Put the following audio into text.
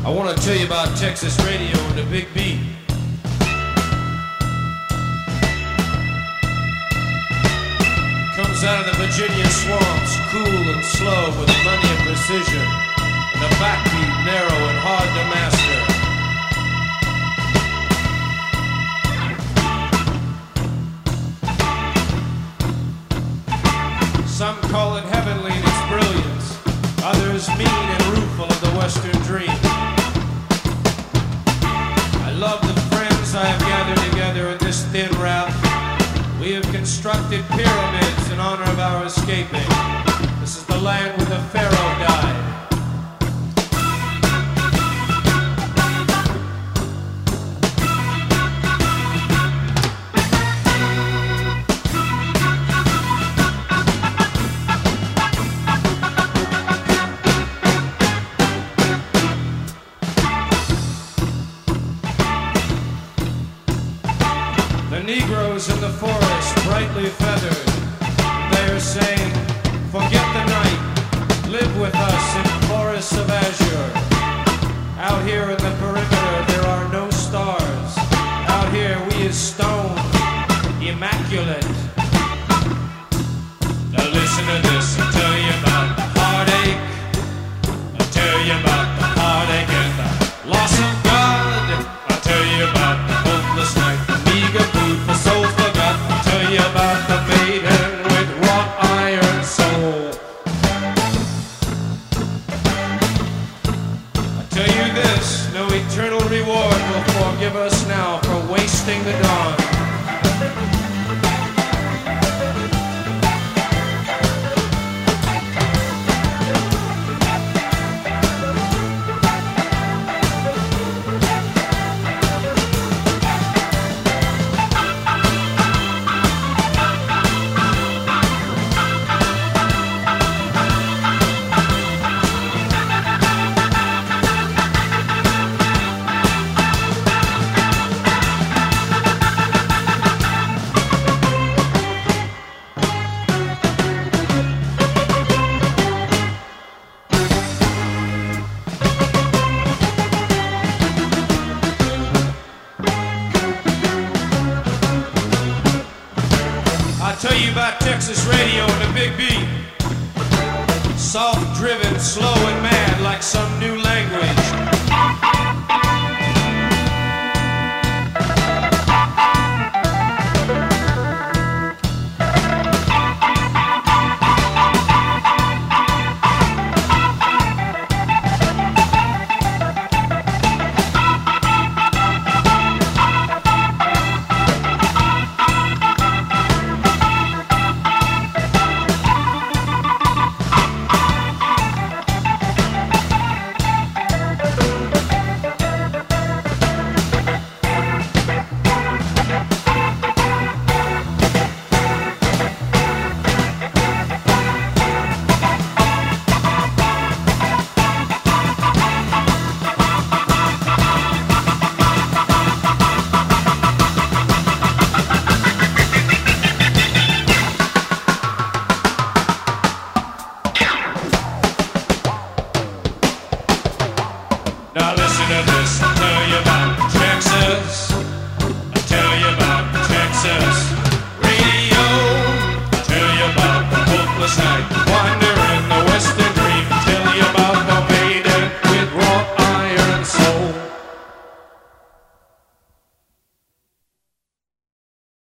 I want to tell you about Texas radio and the Big B. Comes out of the Virginia swamps, cool and slow with plenty of precision, and a backbeat narrow and hard to master. Some call it heavenly in its brilliance, others mean and rueful of the Western dream. I love the friends I have gathered together in this thin route. We have constructed pyramids in honor of our escaping. This is the land where the Pharaoh died. The Negroes in the forest, brightly feathered, they are saying, forget the night, live with us in forests of azure. Out here in the perimeter there are no stars. Out here we is stone, immaculate. Now listen to this, I'll tell you about the heartache. I'll tell you about the heartache and the loss of God. I'll tell you about the hopeless night, the meager food for soul forgot. I'll tell you about the maiden with wrought iron soul. I'll tell you this, no eternal reward will forgive us now for wasting the dawn. I'll tell you about Texas radio and the Big B. Soft driven, slow and mad like some new language. Now listen to this.